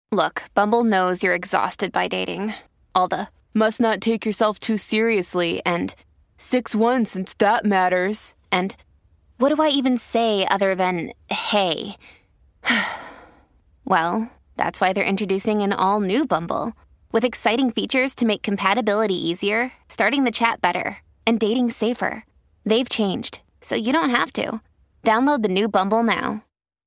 Look, Bumble knows you're exhausted by dating. All the must not take yourself too seriously and 6'1" since that matters. And what do I even say other than, hey? Well, that's why they're introducing an all-new Bumble with exciting features to make compatibility easier, starting the chat better, and dating safer. They've changed, so you don't have to. Download the new Bumble now.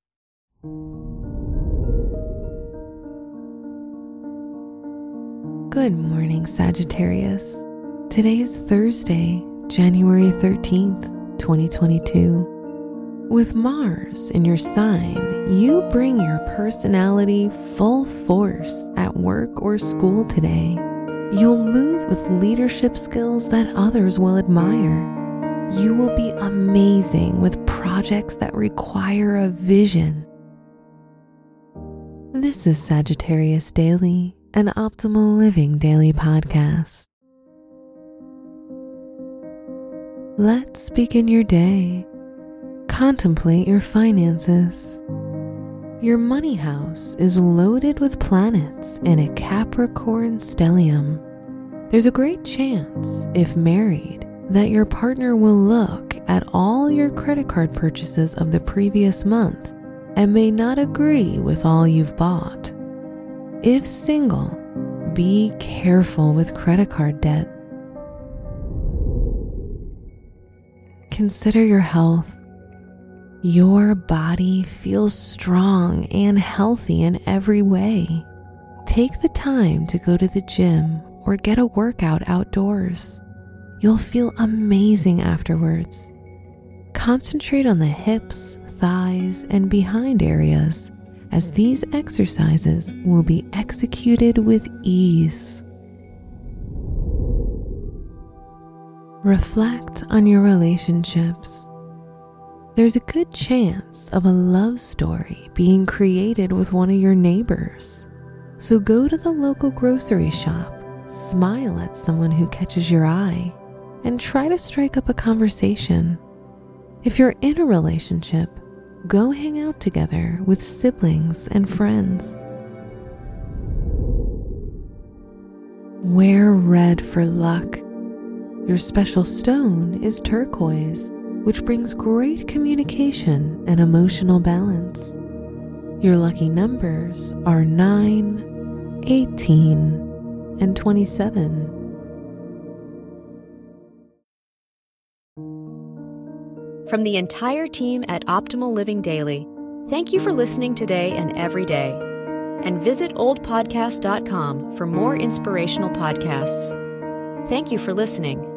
Good morning, Sagittarius. Today is Thursday, January 13th, 2022. With Mars in your sign, you bring your personality full force at work or school today. You'll move with leadership skills that others will admire. You will be amazing with projects that require a vision. This is Sagittarius Daily, an Optimal Living Daily podcast. Let's begin your day. Contemplate your finances. Your money house is loaded with planets in a Capricorn stellium. There's a great chance, if married, that your partner will look at all your credit card purchases of the previous month and may not agree with all you've bought. If single, be careful with credit card debt. Consider your health. Your body feels strong and healthy in every way. Take the time to go to the gym or get a workout outdoors. You'll feel amazing afterwards. Concentrate on the hips, thighs, and behind areas, as these exercises will be executed with ease. Reflect on your relationships. There's a good chance of a love story being created with one of your neighbors. So go to the local grocery shop, smile at someone who catches your eye, and try to strike up a conversation. If you're in a relationship, go hang out together with siblings and friends. Wear red for luck. Your special stone is turquoise, which brings great communication and emotional balance. Your lucky numbers are 9, 18, and 27. From the entire team at Optimal Living Daily, thank you for listening today and every day. And visit oldpodcast.com for more inspirational podcasts. Thank you for listening.